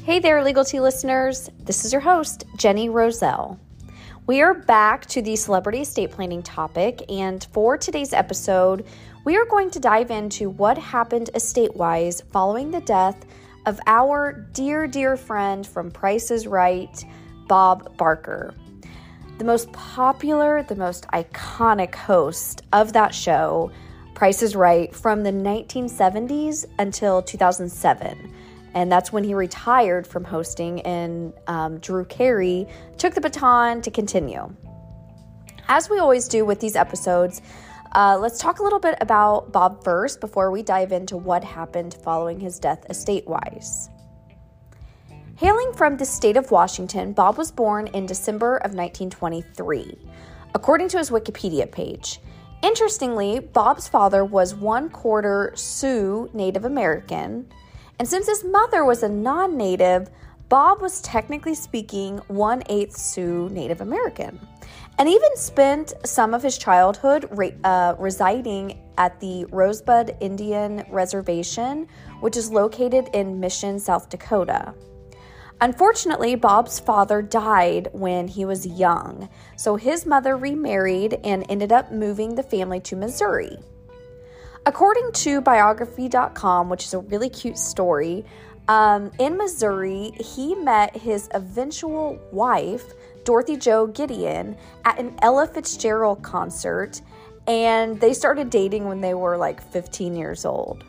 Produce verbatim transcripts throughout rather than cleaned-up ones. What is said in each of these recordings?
Hey there, Legal Tea listeners. This is your host, Jenny Roselle. We are back to the celebrity estate planning topic, and for today's episode, we are going to dive into what happened estate-wise following the death of our dear, dear friend from Price is Right, Bob Barker. The most popular, the most iconic host of that show, Price is Right, from the nineteen seventies until two thousand seven. And that's when he retired from hosting, and um, Drew Carey took the baton to continue. As we always do with these episodes, uh, let's talk a little bit about Bob first before we dive into what happened following his death estate-wise. Hailing from the state of Washington, Bob was born in December of nineteen twenty-three, according to his Wikipedia page. Interestingly, Bob's father was one-quarter Sioux Native American, and since his mother was a non-native, Bob was technically speaking one-eighth Sioux Native American, and even spent some of his childhood re- uh, residing at the Rosebud Indian Reservation, which is located in Mission, South Dakota. Unfortunately, Bob's father died when he was young, so his mother remarried and ended up moving the family to Missouri. According to biography dot com, which is a really cute story, um, in Missouri, he met his eventual wife, Dorothy Jo Gideon, at an Ella Fitzgerald concert, and they started dating when they were like fifteen years old.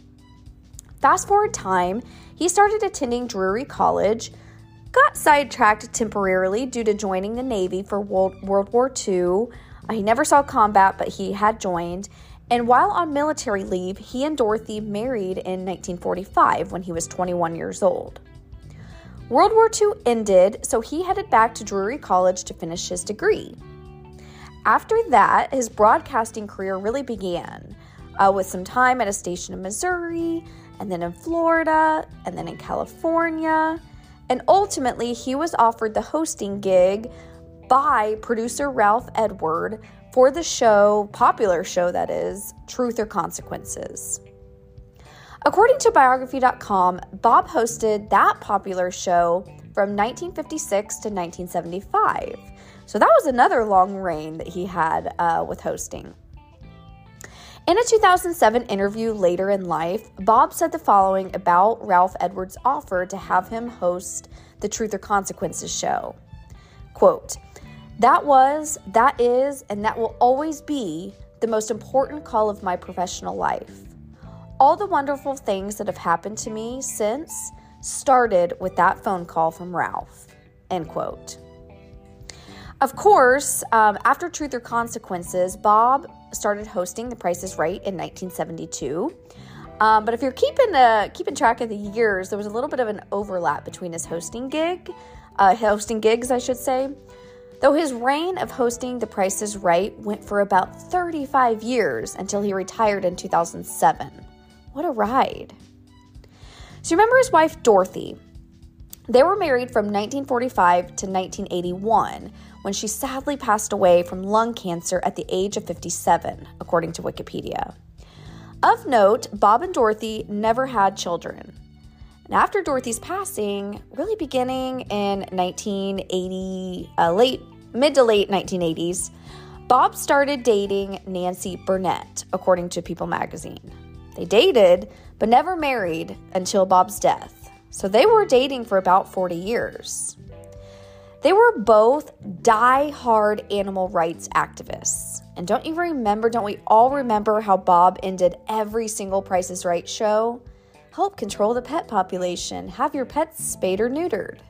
Fast forward time, he started attending Drury College, got sidetracked temporarily due to joining the Navy for World, World War Two. Uh, he never saw combat, but he had joined. And while on military leave, he and Dorothy married in nineteen forty-five when he was twenty-one years old. World War Two ended, so he headed back to Drury College to finish his degree. After that, his broadcasting career really began, uh, with some time at a station in Missouri, and then in Florida, and then in California. And ultimately, he was offered the hosting gig by producer Ralph Edward for the show, popular show that is, Truth or Consequences. According to biography dot com, Bob hosted that popular show from nineteen fifty-six to nineteen seventy-five. So that was another long reign that he had uh, with hosting. In a two thousand seven interview later in life, Bob said the following about Ralph Edwards' offer to have him host the Truth or Consequences show. Quote, "That was, that is, and that will always be the most important call of my professional life. All the wonderful things that have happened to me since started with that phone call from Ralph." End quote. Of course, um, after Truth or Consequences, Bob started hosting The Price is Right in nineteen seventy-two. Um, but if you're keeping uh, keeping track of the years, there was a little bit of an overlap between his hosting gig, uh, hosting gigs, I should say. Though his reign of hosting The Price is Right went for about thirty-five years until he retired in two thousand seven. What a ride. So remember his wife, Dorothy. They were married from nineteen forty-five to nineteen eighty-one, when she sadly passed away from lung cancer at the age of fifty-seven, according to Wikipedia. Of note, Bob and Dorothy never had children. And after Dorothy's passing, really beginning in nineteen eighty, uh, late, mid to late nineteen eighties, Bob started dating Nancy Burnett, according to People magazine. They dated, but never married until Bob's death. So they were dating for about forty years. They were both die-hard animal rights activists. And don't you remember, don't we all remember how Bob ended every single Price is Right show? Help control the pet population. Have your pets spayed or neutered.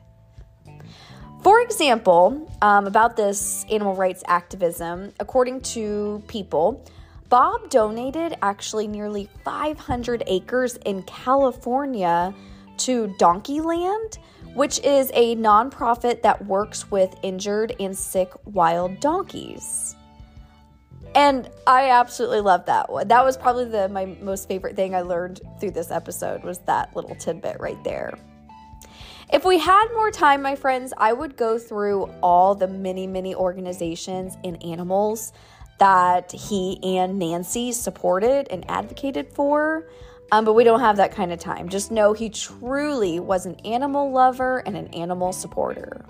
For example, um, about this animal rights activism, according to People, Bob donated actually nearly five hundred acres in California to Donkeyland, which is a nonprofit that works with injured and sick wild donkeys. And I absolutely love that one. That was probably the my most favorite thing I learned through this episode, was that little tidbit right there. If we had more time, my friends, I would go through all the many, many organizations and animals that he and Nancy supported and advocated for. Um, but we don't have that kind of time. Just know he truly was an animal lover and an animal supporter.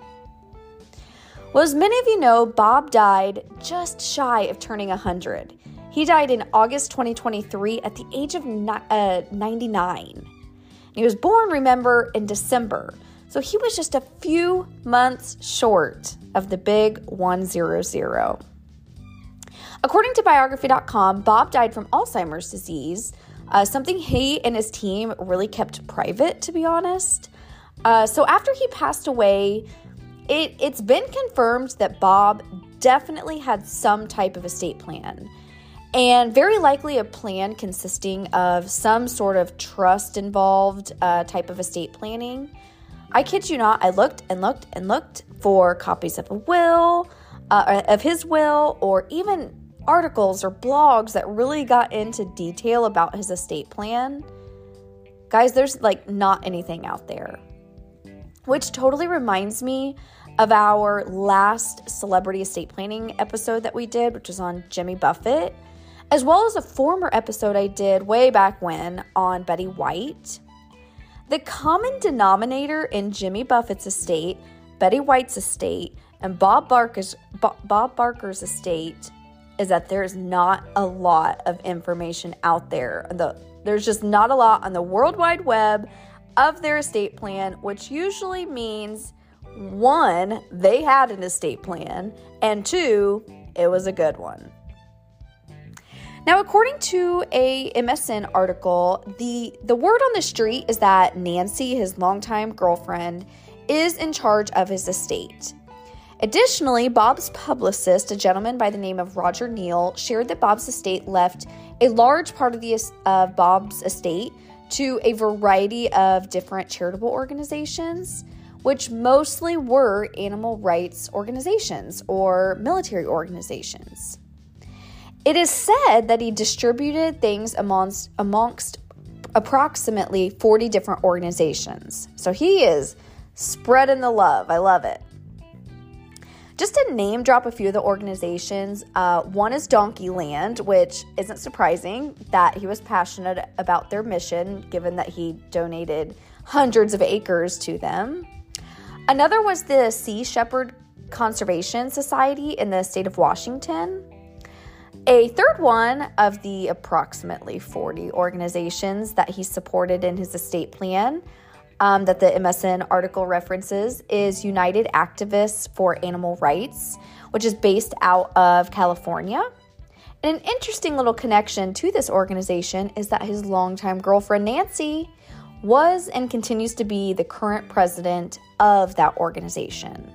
Well, as many of you know, Bob died just shy of turning one hundred. He died in August twenty twenty-three at the age of uh, ninety-nine. He was born, remember, in December. So he was just a few months short of the big one hundred. According to biography dot com, Bob died from Alzheimer's disease, uh, something he and his team really kept private, to be honest. Uh, so after he passed away, it, it's been confirmed that Bob definitely had some type of estate plan, and very likely a plan consisting of some sort of trust-involved uh, type of estate planning. I kid you not, I looked and looked and looked for copies of a will, uh, of his will, or even articles or blogs that really got into detail about his estate plan. Guys, there's like not anything out there. Which totally reminds me of our last celebrity estate planning episode that we did, which was on Jimmy Buffett, as well as a former episode I did way back when on Betty White. The common denominator in Jimmy Buffett's estate, Betty White's estate, and Bob Barker's, Bob Barker's estate is that there's not a lot of information out there. The, there's just not a lot on the World Wide Web of their estate plan, which usually means, one, they had an estate plan, and two, it was a good one. Now, according to a M S N article, the, the word on the street is that Nancy, his longtime girlfriend, is in charge of his estate. Additionally, Bob's publicist, a gentleman by the name of Roger Neal, shared that Bob's estate left a large part of the of Bob's estate to a variety of different charitable organizations, which mostly were animal rights organizations or military organizations. It is said that he distributed things amongst, amongst approximately forty different organizations. So he is spreading the love. I love it. Just to name drop a few of the organizations, uh, one is Donkeyland, which isn't surprising that he was passionate about their mission, given that he donated hundreds of acres to them. Another was the Sea Shepherd Conservation Society in the state of Washington. A third one of the approximately forty organizations that he supported in his estate plan Um, that the M S N article references is United Activists for Animal Rights, which is based out of California. And an interesting little connection to this organization is that his longtime girlfriend, Nancy, was and continues to be the current president of that organization.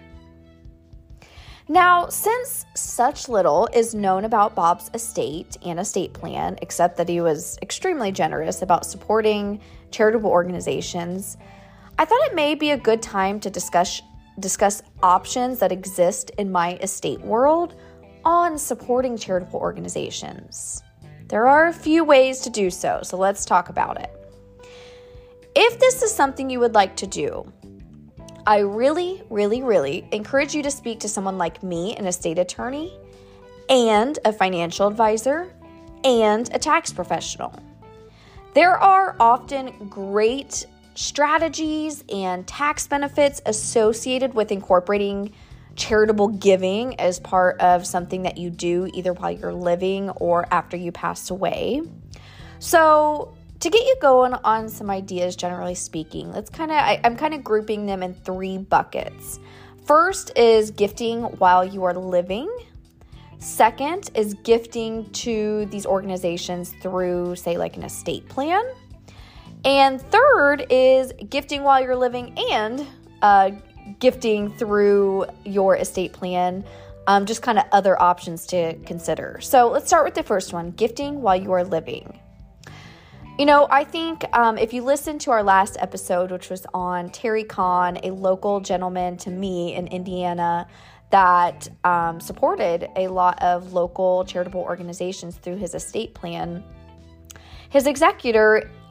Now, since such little is known about Bob's estate and estate plan, except that he was extremely generous about supporting charitable organizations, I thought it may be a good time to discuss discuss options that exist in my estate world on supporting charitable organizations. There are a few ways to do so, so let's talk about it. If this is something you would like to do, I really, really, really encourage you to speak to someone like me, an estate attorney, and a financial advisor, and a tax professional. There are often great strategies and tax benefits associated with incorporating charitable giving as part of something that you do either while you're living or after you pass away. So to get you going on some ideas, generally speaking, let's kind of, I'm kind of grouping them in three buckets. First is gifting while you are living. Second is gifting to these organizations through, say, like an estate plan. And third is gifting while you're living and uh, gifting through your estate plan, um, just kind of other options to consider. So let's start with the first one, gifting while you are living. You know, I think um, if you listen to our last episode, which was on Terry Kahn, a local gentleman to me in Indiana that um, supported a lot of local charitable organizations through his estate plan, his executor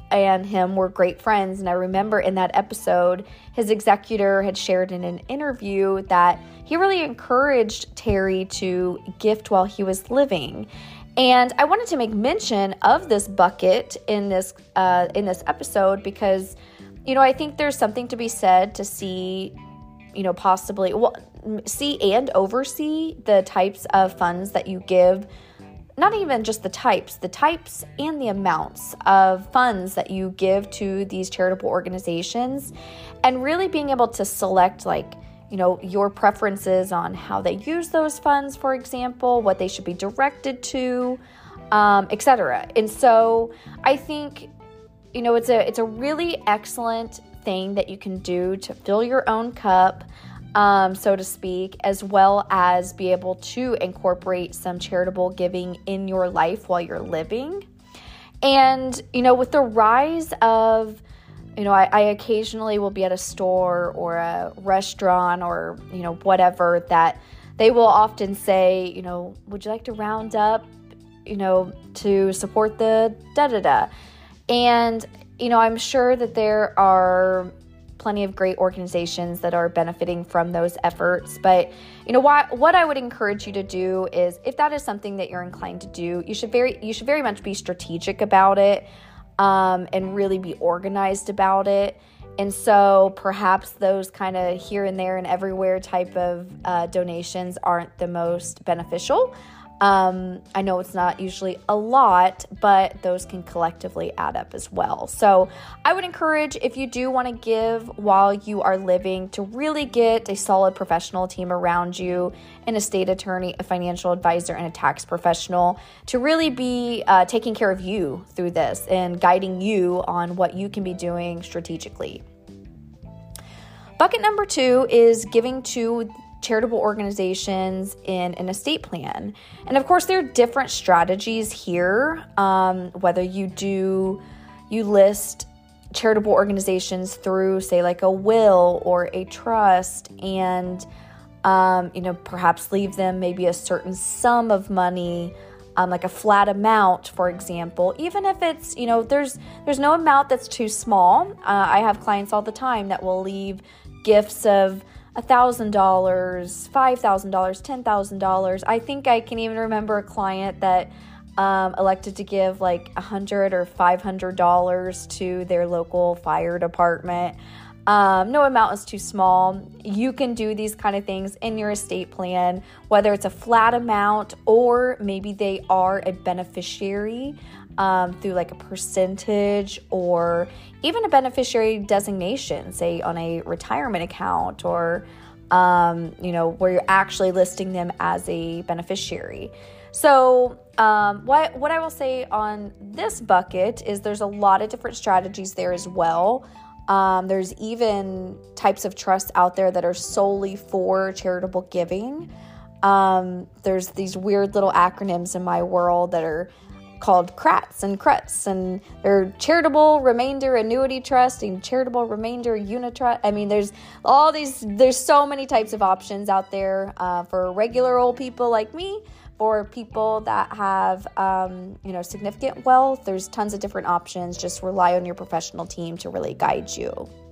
and him were great friends. And I remember in that episode, his executor had shared in an interview that he really encouraged Terry to gift while he was living. And I wanted to make mention of this bucket in this uh, in this episode because, you know, I think there's something to be said to see, you know, possibly well, see and oversee the types of funds that you give. Not even just the types, the types and the amounts of funds that you give to these charitable organizations, and really being able to select, like, you know, your preferences on how they use those funds, for example, what they should be directed to, um, et cetera. And so I think, you know, it's a it's a really excellent thing that you can do to fill your own cup, Um, so to speak, as well as be able to incorporate some charitable giving in your life while you're living. And, you know, with the rise of, you know, I, I occasionally will be at a store or a restaurant or, you know, whatever, that they will often say, you know, would you like to round up, you know, to support the da-da-da? And, you know, I'm sure that there are plenty of great organizations that are benefiting from those efforts. But, you know, what, what I would encourage you to do is, if that is something that you're inclined to do, you should very, you should very much be strategic about it, um, and really be organized about it. And so perhaps those kind of here and there and everywhere type of uh, donations aren't the most beneficial. Um, I know it's not usually a lot, but those can collectively add up as well. So I would encourage, if you do want to give while you are living, to really get a solid professional team around you, an estate attorney, a financial advisor, and a tax professional to really be uh, taking care of you through this and guiding you on what you can be doing strategically. Bucket number two is giving to charitable organizations in an estate plan. And of course, there are different strategies here. Um, whether you do, you list charitable organizations through, say, like a will or a trust, and, um, you know, perhaps leave them maybe a certain sum of money, um, like a flat amount, for example, even if it's, you know, there's, there's no amount that's too small. Uh, I have clients all the time that will leave gifts of one thousand dollars, five thousand dollars, ten thousand dollars. I think I can even remember a client that um, elected to give like one hundred dollars or five hundred dollars to their local fire department. Um, no amount is too small. You can do these kind of things in your estate plan, whether it's a flat amount or maybe they are a beneficiary um, through like a percentage, or even a beneficiary designation, say on a retirement account, or, um, you know, where you're actually listing them as a beneficiary. So um, what, what I will say on this bucket is there's a lot of different strategies there as well. Um, there's even types of trusts out there that are solely for charitable giving. Um, there's these weird little acronyms in my world that are called C R A Ts and C R U Ts, and they're Charitable Remainder Annuity Trust and Charitable Remainder Unit Trust. I mean, there's all these, there's so many types of options out there uh, for regular old people like me. For people that have, um, you know, significant wealth, there's tons of different options. Just rely on your professional team to really guide you.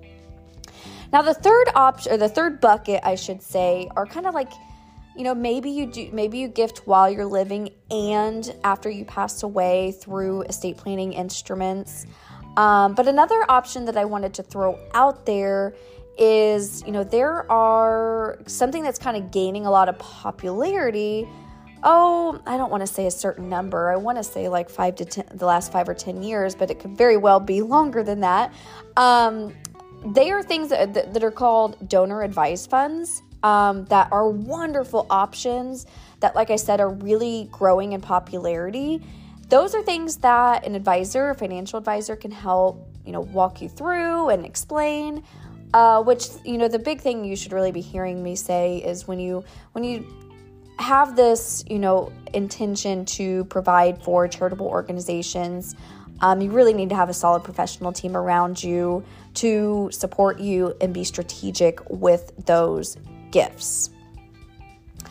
Now, the third option, or the third bucket, I should say, are kind of like, you know, maybe you do, maybe you gift while you're living and after you pass away through estate planning instruments. Um, but another option that I wanted to throw out there is, you know, there are something that's kind of gaining a lot of popularity. Oh, I don't want to say a certain number. I want to say like five to ten, the last five or ten years, but it could very well be longer than that. Um, they are things that, that are called donor advised funds, um, that are wonderful options that, like I said, are really growing in popularity. Those are things that an advisor, a financial advisor, can help, you know, walk you through and explain. Uh, which, you know, the big thing you should really be hearing me say is when you when you have this, you know, intention to provide for charitable organizations, um, you really need to have a solid professional team around you to support you and be strategic with those gifts.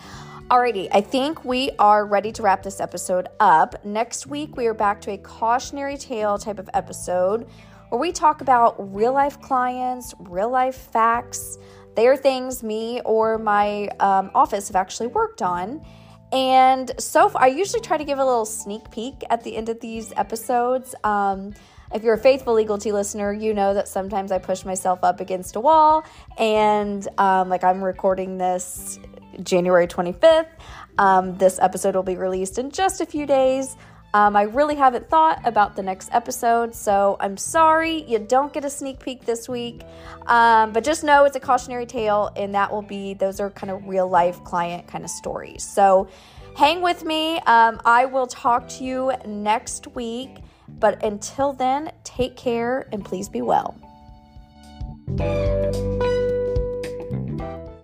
Alrighty, I think we are ready to wrap this episode up. Next week, we are back to a cautionary tale type of episode where we talk about real life clients, real life facts. They are things me or my um, office have actually worked on. And so far, I usually try to give a little sneak peek at the end of these episodes. Um, if you're a faithful Legal Tea listener, you know that sometimes I push myself up against a wall, and um, like I'm recording this January twenty-fifth. Um, this episode will be released in just a few days. Um, I really haven't thought about the next episode, so I'm sorry you don't get a sneak peek this week. Um, but just know it's a cautionary tale, and that will be, those are kind of real life client kind of stories. So hang with me. Um, I will talk to you next week. But until then, take care and please be well.